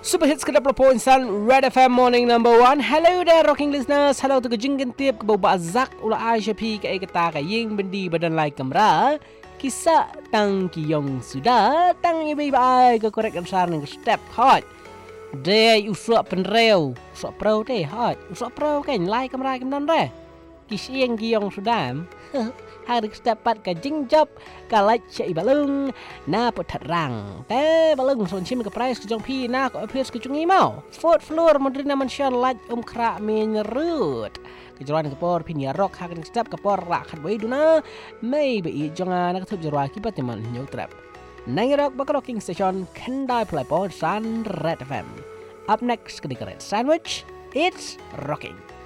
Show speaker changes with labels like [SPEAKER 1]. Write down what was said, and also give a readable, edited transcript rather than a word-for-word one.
[SPEAKER 1] Super hits ke 20.9 Red FM Morning number 1. Hello there rocking listeners. Hello tu ke jinggan tiap ke bau bazak ula Aisha P ke kata ke ying bendi badan lai kamera. Kisah tang kiyong sudah tang ibai bai ke korek ansar ning step hot. Day usuk penreu, usuk pro deh hot. Usuk pro kan lai kamera kenan re. Kisiang kiyong sudah. Hari dapat ke jingjop kalai cai balung na pot rang te balung son chim ke price ke jong pi na ko appears ke jungi mau fourth floor modern mansion laj kra min root ke jalan ke por pin ya rock hak step ke por rak khat bai duna mai be jonga na thup jarwa ki patiman nyau trap nang rock bak rocking station kendai play por san red fm up next ke dikret sandwich it's rocking.